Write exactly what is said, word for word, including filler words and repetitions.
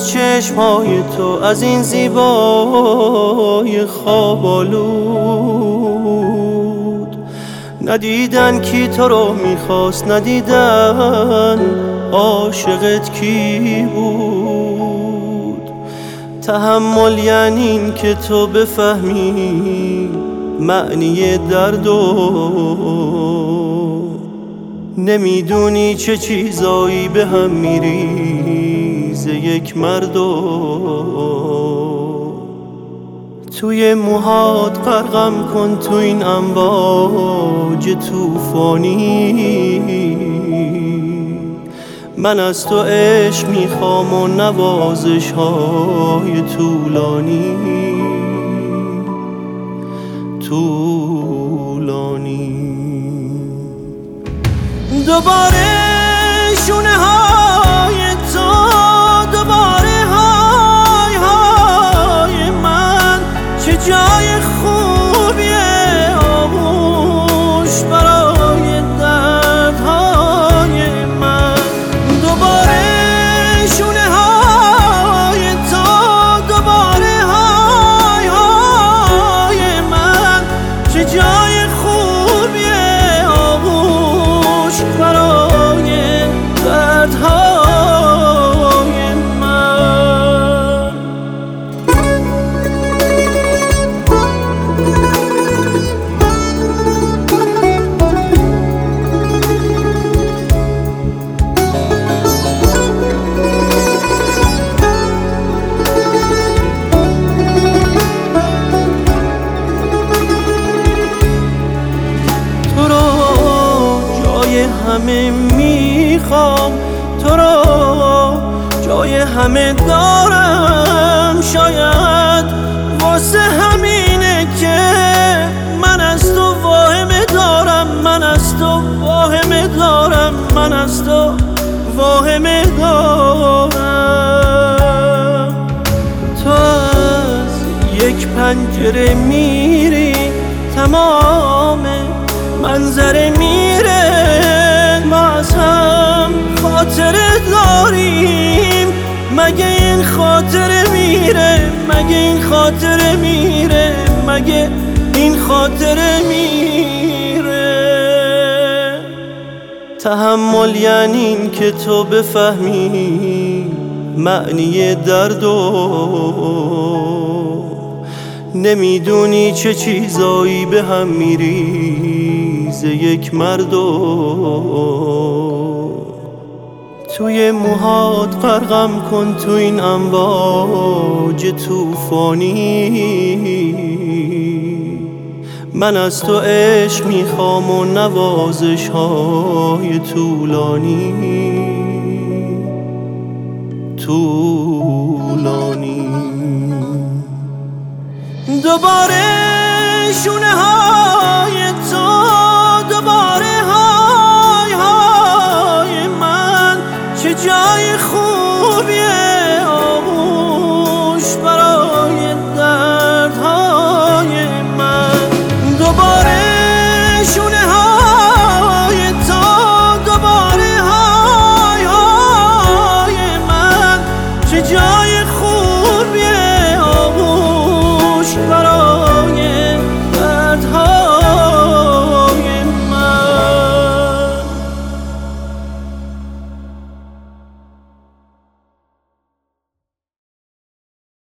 از چشمهای تو، از این زیبای خواب آلود. ندیدن کی تو رو میخواست، ندیدن عاشقت کی بود. تحمل یعنی این که تو بفهمی معنی درد و نمیدونی چه چیزایی به هم میریزه یک مرد و توی موهات غرقم کن تو این امواج توفانی. من از تو عشق میخوام و نوازش های طولانی طولانی. دوباره شونه های تو، دوباره های های من، چه جای خوبیه آغوش برای دردهای من. دوباره شونه های تو، دوباره های های من، چه جای خوبیه آغوش برای دردهای من. تو رو جای همه میخوام، تو رو جای همه دارم. شاید واسه همینه که من از تو واهمه دارم، من از تو واهمه دارم، من از تو واهمه دارم. تو از یک پنجره میری، تمام منظره میره. ما از هم خاطره داریم، مگه این خاطره میره، مگه این خاطره میره، مگه این خاطره میره. تحمل یعنی این که تو بفهمی معنی درد و نمیدونی چه چیزایی به هم میریزه یک مرد و توی موهات غرقم کن تو این امواج توفانی. من از تو عشق میخوام و نوازش های طولانی طولانی. دوباره شونه های